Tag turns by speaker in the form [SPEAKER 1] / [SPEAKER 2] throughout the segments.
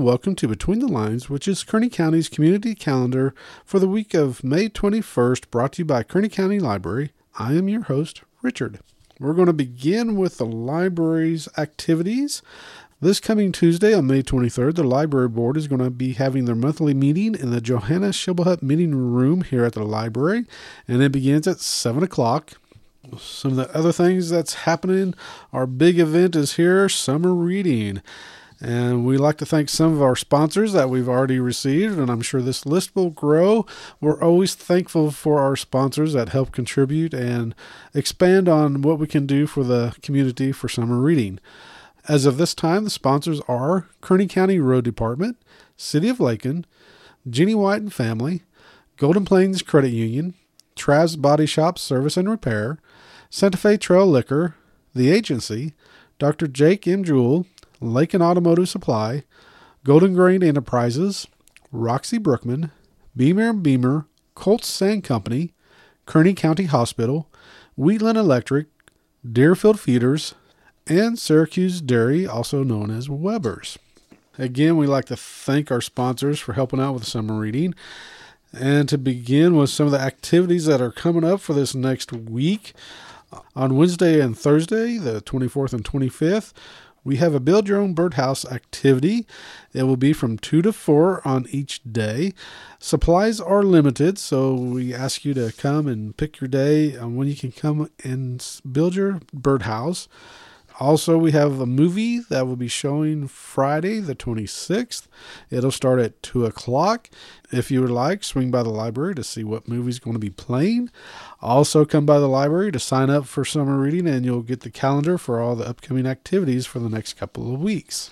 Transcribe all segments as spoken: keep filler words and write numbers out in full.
[SPEAKER 1] welcome to Between the Lines, which is Kearney County's community calendar for the week of May twenty-first, brought to you by Kearney County Library. I am your host, Richard. We're going to begin with the library's activities. This coming Tuesday on May twenty-third, the library board is going to be having their monthly meeting in the Johanna Schimmelhut meeting room here at the library, and it begins at seven o'clock. Some of the other things that's happening, our big event is here, summer reading. And we'd like to thank some of our sponsors that we've already received, and I'm sure this list will grow. We're always thankful for our sponsors that help contribute and expand on what we can do for the community for summer reading. As of this time, the sponsors are Kearney County Road Department, City of Lakin, Jenny White and Family, Golden Plains Credit Union, Trav's Body Shop Service and Repair, Santa Fe Trail Liquor, The Agency, Doctor Jake M. Jewell, Lakin Automotive Supply, Golden Grain Enterprises, Roxy Brookman, Beamer and Beamer, Colts Sand Company, Kearney County Hospital, Wheatland Electric, Deerfield Feeders, and Syracuse Dairy, also known as Weber's. Again, we'd like to thank our sponsors for helping out with summer reading. And to begin with some of the activities that are coming up for this next week, on Wednesday and Thursday, the twenty-fourth and twenty-fifth, we have a Build Your Own Birdhouse activity. It will be from two to four on each day. Supplies are limited, so we ask you to come and pick your day on when you can come and build your birdhouse. Also, we have a movie that will be showing Friday the twenty-sixth. It'll start at two o'clock. If you would like, swing by the library to see what movie's going to be playing. Also, come by the library to sign up for summer reading, and you'll get the calendar for all the upcoming activities for the next couple of weeks.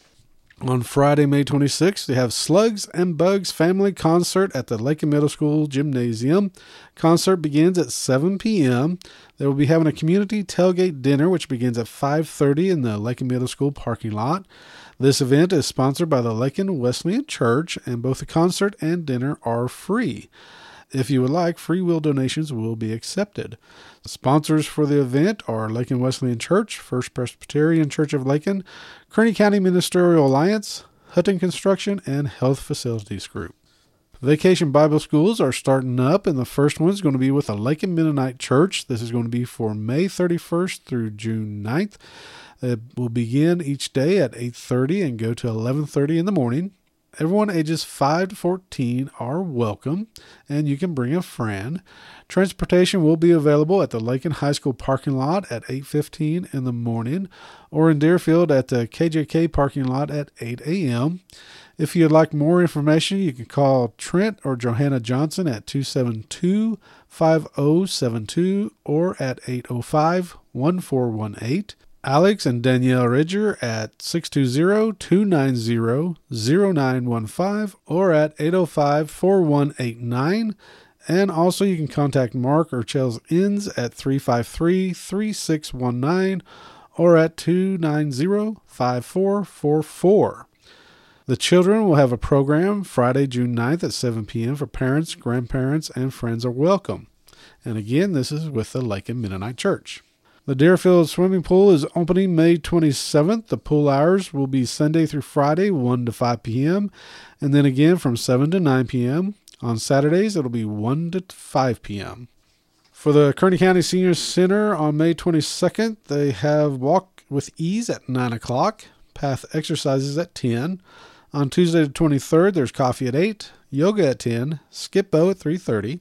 [SPEAKER 1] On Friday, May twenty-sixth, we have Slugs and Bugs Family Concert at the Lakin Middle School Gymnasium. Concert begins at seven p.m. They will be having a community tailgate dinner, which begins at five thirty in the Lakin Middle School parking lot. This event is sponsored by the Lakin Wesleyan Church, and both the concert and dinner are free. If you would like, free will donations will be accepted. The sponsors for the event are Lakin Wesleyan Church, First Presbyterian Church of Lakin, Kearney County Ministerial Alliance, Hutton Construction, and Health Facilities Group. Vacation Bible schools are starting up, and the first one is going to be with the Lakin Mennonite Church. This is going to be for May thirty-first through June ninth. It will begin each day at eight thirty and go to eleven thirty in the morning. Everyone ages five to fourteen are welcome, and you can bring a friend. Transportation will be available at the Lakin High School parking lot at eight fifteen in the morning, or in Deerfield at the K J K parking lot at eight a.m. If you'd like more information, you can call Trent or Johanna Johnson at two seven two, five oh seven two or at eight oh five, one four one eight. Alex and Danielle Ridger at six two zero, two nine zero, zero nine one five or at eight oh five, four one eight nine. And also you can contact Mark or Charles Inns at three five three, three six one nine or at two nine zero, five four four four. The children will have a program Friday, June ninth at seven p.m. for parents, grandparents, and friends are welcome. And again, this is with the Lakin Mennonite Church. The Deerfield swimming pool is opening May twenty-seventh. The pool hours will be Sunday through Friday, one to five p.m. and then again from seven to nine p.m. On Saturdays, it'll be one to five p.m. For the Kearney County Senior Center on May twenty-second, they have Walk with Ease at nine o'clock, Path Exercises at ten. On Tuesday the twenty-third, there's coffee at eight, yoga at ten, Skip-Bo at three thirty.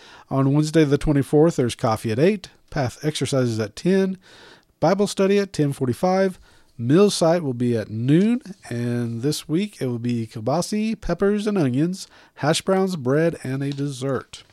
[SPEAKER 1] On Wednesday the twenty-fourth, there's coffee at eight, Path Exercises at ten, Bible study at ten forty-five, Meal Site will be at noon, and this week it will be kielbasa, peppers and onions, hash browns, bread, and a dessert.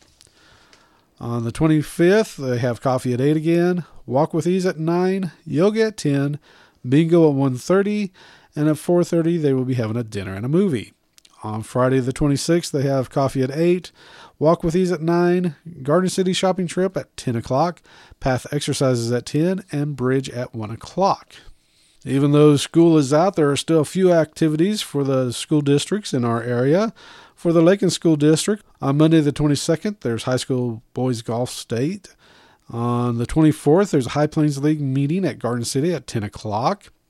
[SPEAKER 1] On the twenty-fifth, they have coffee at eight again, Walk with Ease at nine, yoga at ten, bingo at one thirty, and at four thirty they will be having a dinner and a movie. On Friday the twenty-sixth, they have coffee at eight, Walk with Ease at nine, Garden City shopping trip at ten o'clock, Path Exercises at ten, and Bridge at one o'clock. Even though school is out, there are still a few activities for the school districts in our area. For the Lakin School District, on Monday the twenty-second, there's high school boys golf state. On the twenty-fourth, there's a High Plains League meeting at Garden City at ten o'clock.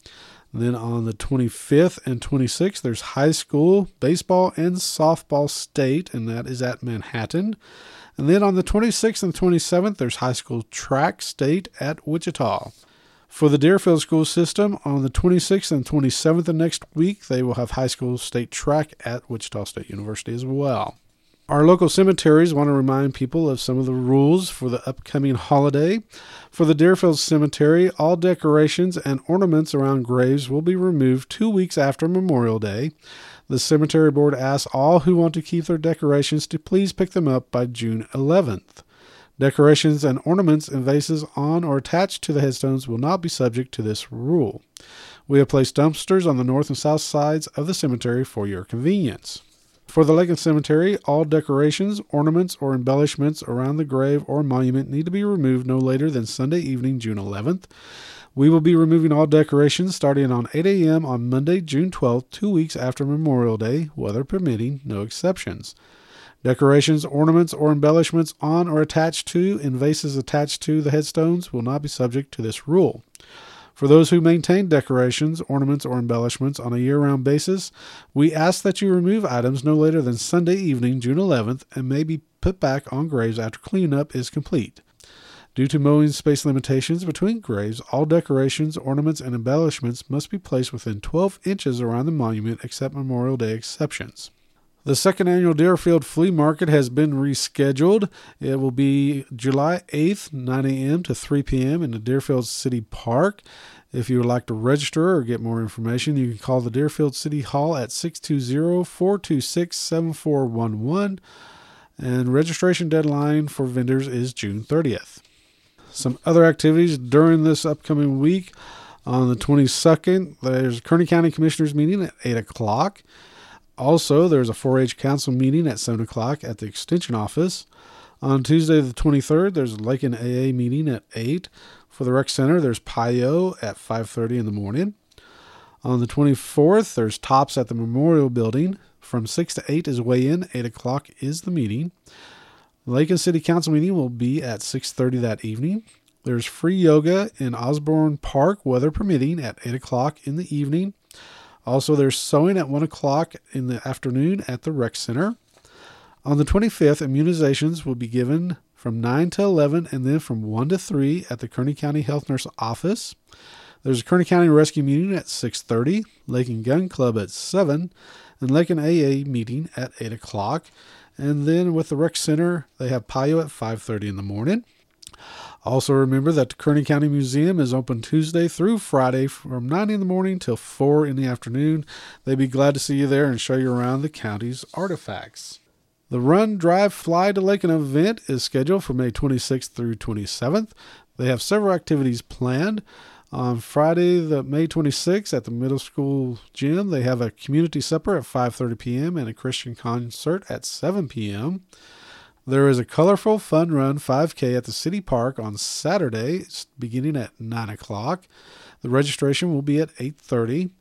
[SPEAKER 1] Then on the twenty-fifth and twenty-sixth, there's high school baseball and softball state, and that is at Manhattan. And then on the twenty-sixth and twenty-seventh, there's high school track state at Wichita. For the Deerfield school system, on the twenty-sixth and twenty-seventh of next week, they will have high school state track at Wichita State University as well. Our local cemeteries want to remind people of some of the rules for the upcoming holiday. For the Deerfield Cemetery, all decorations and ornaments around graves will be removed two weeks after Memorial Day. The cemetery board asks all who want to keep their decorations to please pick them up by June eleventh. Decorations and ornaments and vases on or attached to the headstones will not be subject to this rule. We have placed dumpsters on the north and south sides of the cemetery for your convenience. For the Lincoln Cemetery, all decorations, ornaments, or embellishments around the grave or monument need to be removed no later than Sunday evening, June eleventh. We will be removing all decorations starting on eight a.m. on Monday, June twelfth, two weeks after Memorial Day, weather permitting, no exceptions. Decorations, ornaments, or embellishments on or attached to and vases attached to the headstones will not be subject to this rule. For those who maintain decorations, ornaments, or embellishments on a year-round basis, we ask that you remove items no later than Sunday evening, June eleventh, and may be put back on graves after cleanup is complete. Due to mowing space limitations between graves, all decorations, ornaments, and embellishments must be placed within twelve inches around the monument except Memorial Day exceptions. The second annual Deerfield Flea Market has been rescheduled. It will be July eighth, nine a.m. to three p.m. in the Deerfield City Park. If you would like to register or get more information, you can call the Deerfield City Hall at six two zero, four two six, seven four one one. And registration deadline for vendors is June thirtieth. Some other activities during this upcoming week. On the twenty-second, there's a Kearney County Commissioners meeting at eight o'clock. Also, there's a four H Council meeting at seven o'clock at the Extension office. On Tuesday the twenty-third, there's a Lakin A A meeting at eight. For the Rec Center, there's P I O at five thirty in the morning. On the twenty-fourth, there's Tops at the Memorial Building. From six to eight is weigh-in. eight o'clock is the meeting. Lakin City Council meeting will be at six thirty that evening. There's free yoga in Osborne Park, weather permitting, at eight o'clock in the evening. Also, there's sewing at one o'clock in the afternoon at the Rec Center. On the twenty-fifth, immunizations will be given from nine to eleven and then from one to three at the Kearney County Health Nurse office. There's a Kearney County Rescue meeting at six thirty, Lakin Gun Club at seven, and Lakin A A meeting at eight o'clock. And then with the Rec Center, they have P I O at five thirty in the morning. Also remember that the Kearney County Museum is open Tuesday through Friday from nine in the morning till four in the afternoon. They'd be glad to see you there and show you around the county's artifacts. The Run, Drive, Fly to Lakin event is scheduled for May twenty-sixth through twenty-seventh. They have several activities planned. On Friday, the May twenty-sixth, at the middle school gym, they have a community supper at five thirty p.m. and a Christian concert at seven p.m. There is a colorful fun run five K at the city park on Saturday, beginning at nine o'clock. The registration will be at eight thirty.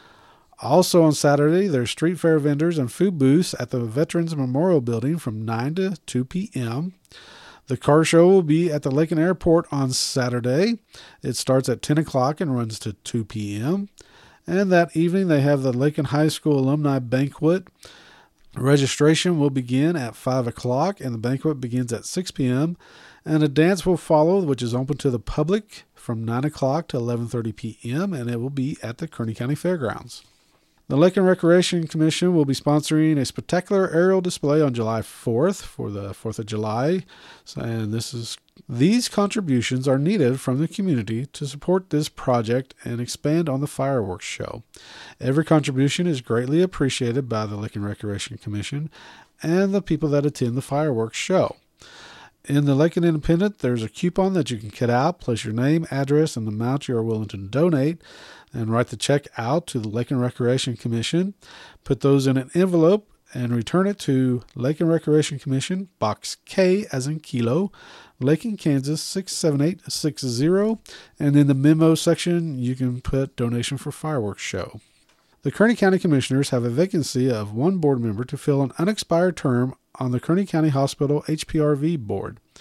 [SPEAKER 1] Also on Saturday, there's street fair vendors and food booths at the Veterans Memorial Building from nine to two p.m. The car show will be at the Lakin Airport on Saturday. It starts at ten o'clock and runs to two p.m. And that evening, they have the Lakin High School Alumni Banquet. Registration will begin at five o'clock and the banquet begins at six p.m. And a dance will follow, which is open to the public from nine o'clock to eleven thirty p.m. and it will be at the Kearney County Fairgrounds. The Lakin Recreation Commission will be sponsoring a spectacular aerial display on July fourth for the fourth of July. And this is these contributions are needed from the community to support this project and expand on the fireworks show. Every contribution is greatly appreciated by the Lakin Recreation Commission and the people that attend the fireworks show. In the Lakin Independent, there's a coupon that you can cut out, place your name, address, and the amount you are willing to donate, and write the check out to the Lakin Recreation Commission. Put those in an envelope and return it to Lakin Recreation Commission, Box K as in Kilo, Lakin, Kansas six seven eight six zero. And in the memo section, you can put donation for fireworks show. The Kearney County Commissioners have a vacancy of one board member to fill an unexpired term on the Kearney County Hospital H P R V board.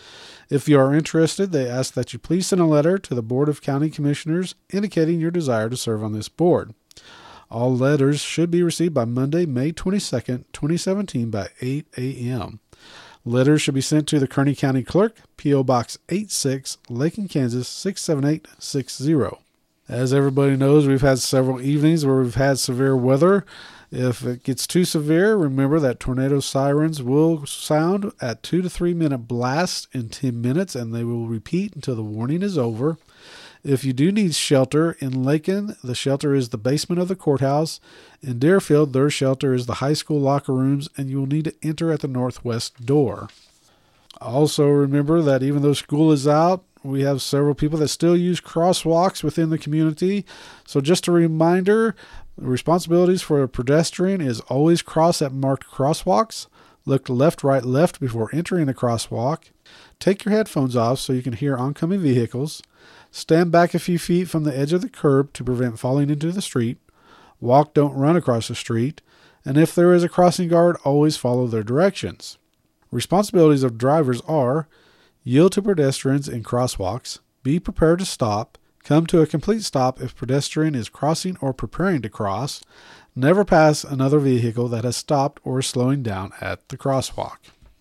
[SPEAKER 1] If you are interested, they ask that you please send a letter to the Board of County Commissioners indicating your desire to serve on this board. All letters should be received by Monday, May twenty-second, twenty seventeen by eight a.m. Letters should be sent to the Kearney County Clerk, P O. Box eighty-six, Lakin, Kansas six seven eight six zero. As everybody knows, we've had several evenings where we've had severe weather. If it gets too severe, remember that tornado sirens will sound at two to three minute blasts in ten minutes, and they will repeat until the warning is over. If you do need shelter in Lakin, the shelter is the basement of the courthouse. In Deerfield, their shelter is the high school locker rooms, and you will need to enter at the northwest door. Also remember that even though school is out, we have several people that still use crosswalks within the community. So just a reminder, the responsibilities for a pedestrian is always cross at marked crosswalks. Look left, right, left before entering the crosswalk. Take your headphones off so you can hear oncoming vehicles. Stand back a few feet from the edge of the curb to prevent falling into the street. Walk, don't run across the street. And if there is a crossing guard, always follow their directions. Responsibilities of drivers are: yield to pedestrians in crosswalks, be prepared to stop, come to a complete stop if pedestrian is crossing or preparing to cross, never pass another vehicle that has stopped or is slowing down at the crosswalk.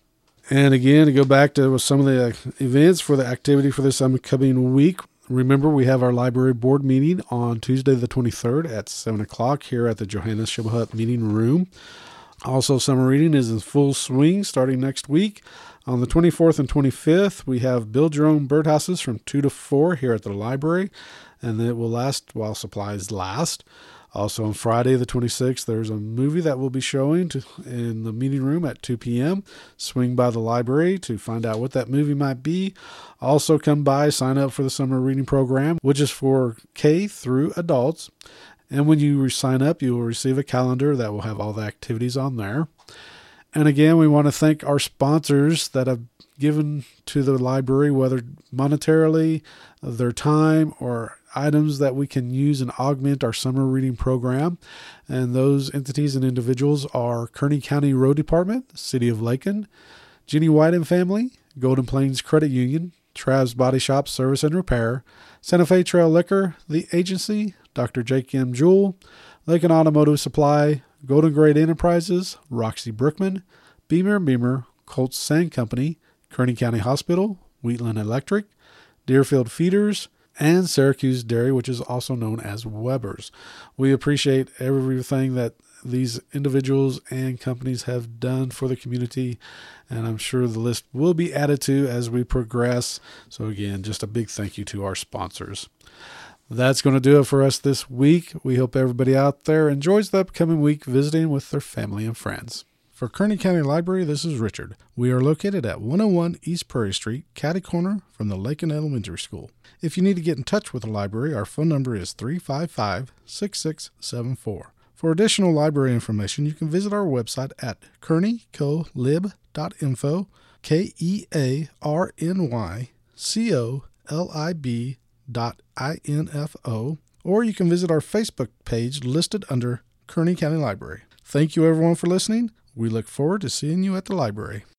[SPEAKER 1] And again, to go back to some of the events for the activity for this upcoming week, remember we have our library board meeting on Tuesday the twenty-third at seven o'clock here at the Johannes Shibboleth meeting room. Also, summer reading is in full swing starting next week. On the twenty-fourth and twenty-fifth, we have Build Your Own Birdhouses from two to four here at the library, and it will last while supplies last. Also on Friday the twenty-sixth, there's a movie that will be showing to, in the meeting room at two p.m. Swing by the library to find out what that movie might be. Also come by, sign up for the summer reading program, which is for K through adults. And when you sign up, you will receive a calendar that will have all the activities on there. And again, we want to thank our sponsors that have given to the library, whether monetarily, their time, or items that we can use and augment our summer reading program. And those entities and individuals are Kearney County Road Department, City of Lakin, Jenny White and Family, Golden Plains Credit Union, Trav's Body Shop Service and Repair, Santa Fe Trail Liquor, The Agency, Doctor Jake M. Jewell, Lakin Automotive Supply, Golden Grade Enterprises, Roxy Brookman, Beamer and Beamer, Colts Sand Company, Kearney County Hospital, Wheatland Electric, Deerfield Feeders, and Syracuse Dairy, which is also known as Weber's. We appreciate everything that these individuals and companies have done for the community, and I'm sure the list will be added to as we progress. So again, just a big thank you to our sponsors. That's going to do it for us this week. We hope everybody out there enjoys the upcoming week visiting with their family and friends. For Kearney County Library, this is Richard. We are located at one oh one East Prairie Street, catty corner from the Lakin Elementary School. If you need to get in touch with the library, our phone number is three five five, six six seven four. For additional library information, you can visit our website at kearney co lib dot info, K E A R N Y C O L I B dot I N F O, or you can visit our Facebook page listed under Kearney County Library. Thank you everyone for listening. We look forward to seeing you at the library.